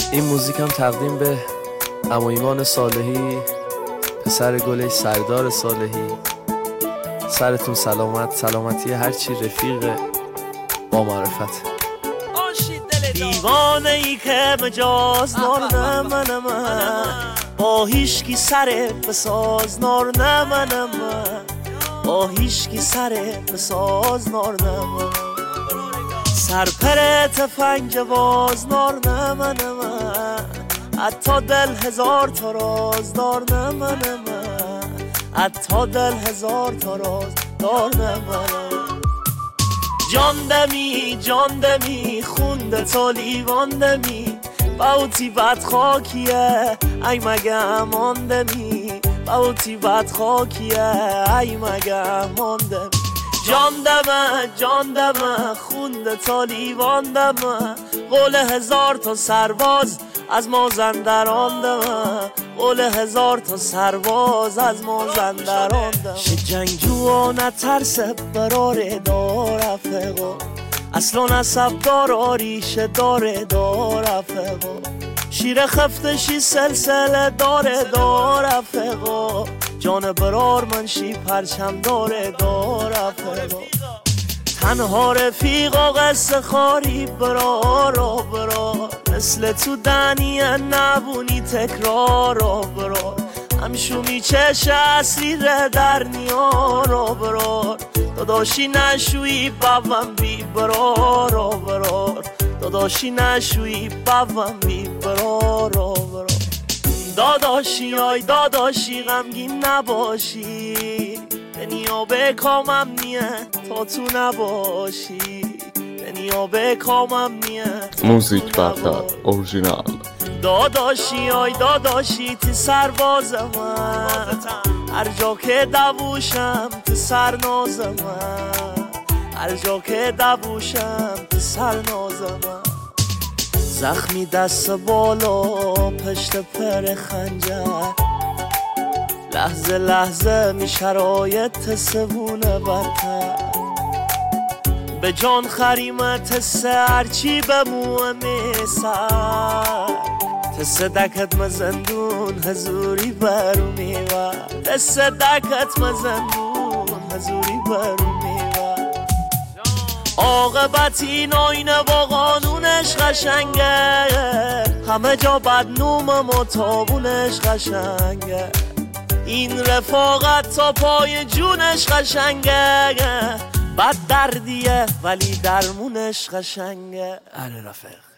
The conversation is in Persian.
این موزیک هم تقدیم به عمو ایمان صالحی، پسر گله سردار صالحی. سرتون سلامت، سلامتی هرچی رفیق با معرفت. دیوانه ای که مجاز نار نمنم، با هیشکی سر بساز نار نمنم، با هیشکی سر بساز نار نمنم، سرپر تفنگ باز نار نمنم، حتی دل هزار تا راز دار نمنم، حتی دل هزار تا راز دار نمنم. جان دمی خونده تا لیوان دمی، باوتی بد خاکیه ای مگه امان دمی، باوتی بد خاکیه ای مگه امان دمی. جان دمه خونده تا لیوان دمه، قول هزار تا سرباز از مازندران دمه، قول هزار تا سرباز از مازندران دمه. شه جنگجو نترسه براره دار افقا، اصلا نسب دار ریشه داره دار افقا، شیر خفتشی سلسله داره دار افقا، جان برار منشی پرچم داره دار افقا. تنها رفیقا قصه خاری برار برار، مثل تو دنی نبونی تکرار برار، همشو میچشه اسیر در نیار برار، داداشی نشوی بابم بی برار برار، داداشی نشوی بابم بی برار برار. داداشی آی داداشی غمگین نباشی، به نیابه کامم نیه تا تو نباشی، به نیابه کامم نیه. موزیک برتر اورژینال. داداشی آی داداشی تی سرباز من، هر جا که دووشم تی سرناز من، هر جا که دووشم تی سرناز من. زخمی دست بالا پشت پر خنجر، لحظه لحظه می شرایط سبونه بدتر، به جان خریمت سرچی به موه میسر، تسه دکت مزندون هزوری برو میور، تسه دکت مزندون هزوری برو میور. عاقبت این آینه با قانونش قشنگه، همه جا بدنوم متابونش قشنگه، این رفاقت تا پای جونش قشنگه، بد دردیه ولی درمونش قشنگه. اره رفیق.